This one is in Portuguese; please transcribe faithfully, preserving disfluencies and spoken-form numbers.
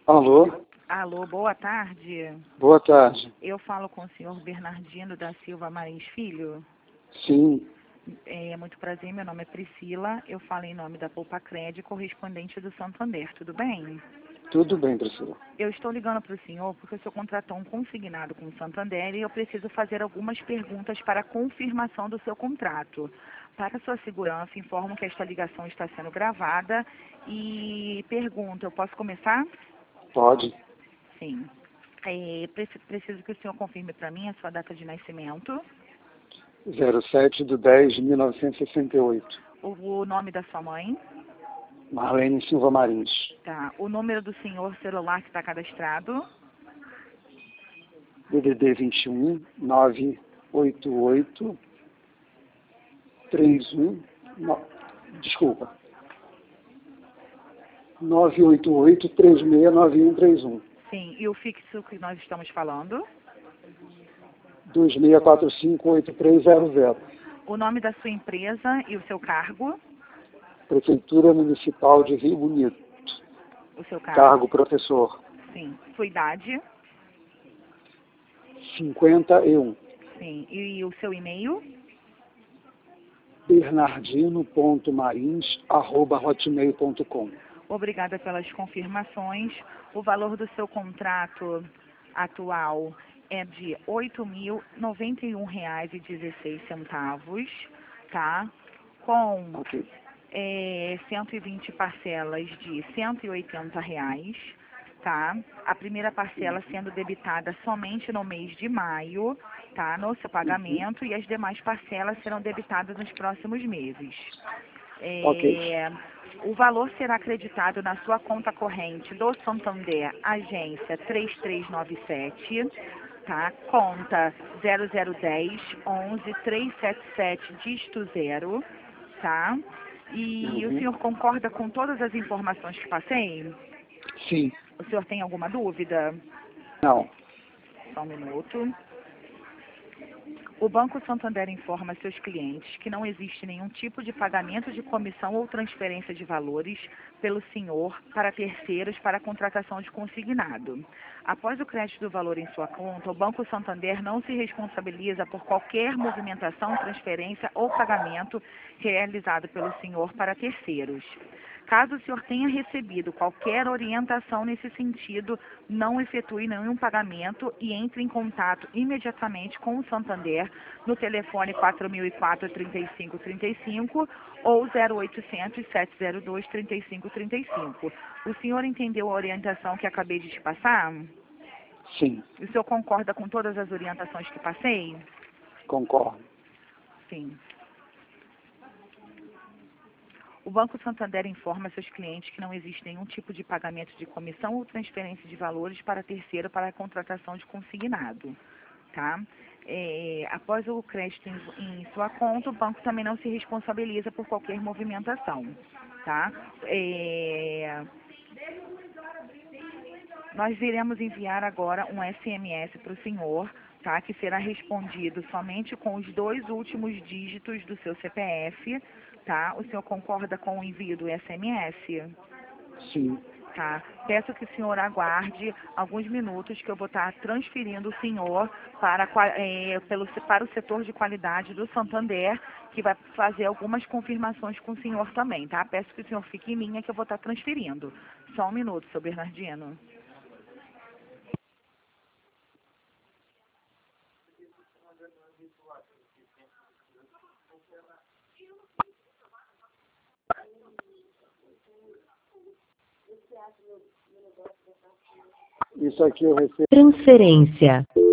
Alô? Alô, boa tarde. Boa tarde. Eu falo com o senhor Bernardino da Silva Marins Filho. Sim. É muito prazer, meu nome é Priscila. Eu falo em nome da Poupa Cred, correspondente do Santander, tudo bem? Tudo bem, Priscila. Eu estou ligando para o senhor porque o senhor contratou um consignado com o Santander e eu preciso fazer algumas perguntas para confirmação do seu contrato. Para sua segurança, informo que esta ligação está sendo gravada e pergunto, eu posso começar? Pode. Sim. É, preci- preciso que o senhor confirme para mim a sua data de nascimento, zero sete de dez de mil novecentos e sessenta e oito. o, o nome da sua mãe, Marlene Silva Marins. tá? O número do senhor celular que está cadastrado, D D D vinte e um, nove oito oito, três um, no, desculpa, nove oito oito, três seis nove um três um, sim, e o fixo que nós estamos falando, dois seis quatro cinco oito três zero zero. o nome da sua empresa e o seu cargo, Prefeitura Municipal de Rio Bonito. o seu cargo, Cargo professor. sim, sua idade, cinquenta e um. sim, e o seu e-mail, bernardino ponto marins arroba hotmail ponto com. obrigada pelas confirmações. O valor do seu contrato atual é de oito mil e noventa e um reais e dezesseis centavos, tá? Com Ok. é, cento e vinte parcelas de cento e oitenta reais, tá? A primeira parcela sendo debitada somente no mês de maio, tá? No seu pagamento, e as demais parcelas serão debitadas nos próximos meses. Ok. É, o valor será acreditado na sua conta corrente do Santander, agência três três nove sete, tá? Conta zero zero um um, três sete sete, dígito zero, tá? E o Uhum. senhor concorda com todas as informações que passei? Sim. O senhor tem alguma dúvida? Não. Só um minuto. O Banco Santander informa seus clientes que não existe nenhum tipo de pagamento de comissão ou transferência de valores pelo senhor para terceiros para a contratação de consignado. Após o crédito do valor em sua conta, o Banco Santander não se responsabiliza por qualquer movimentação, transferência ou pagamento realizado pelo senhor para terceiros. Caso o senhor tenha recebido qualquer orientação nesse sentido, não efetue nenhum pagamento e entre em contato imediatamente com o Santander no telefone quatro mil e quatro, trinta e cinco trinta e cinco ou zero oitocentos, sete zero dois, trinta e cinco trinta e cinco. O senhor entendeu a orientação que acabei de te passar? Sim. O senhor concorda com todas as orientações que passei? Concordo. Sim. O Banco Santander informa seus clientes que não existe nenhum tipo de pagamento de comissão ou transferência de valores para terceiro para a contratação de consignado, tá? É, após o crédito em, em sua conta, o banco também não se responsabiliza por qualquer movimentação, tá? É, nós iremos enviar agora um S M S para o senhor, tá? Que será respondido somente com os dois últimos dígitos do seu C P F, tá? O senhor concorda com o envio do S M S? Sim. Tá? Peço que o senhor aguarde alguns minutos que eu vou estar transferindo o senhor para, qua- eh, pelo, para o setor de qualidade do Santander, que vai fazer algumas confirmações com o senhor também, tá? Peço que o senhor fique em linha que eu vou estar transferindo. Só um minuto, seu Bernardino. Isso aqui eu recebo. Transferência.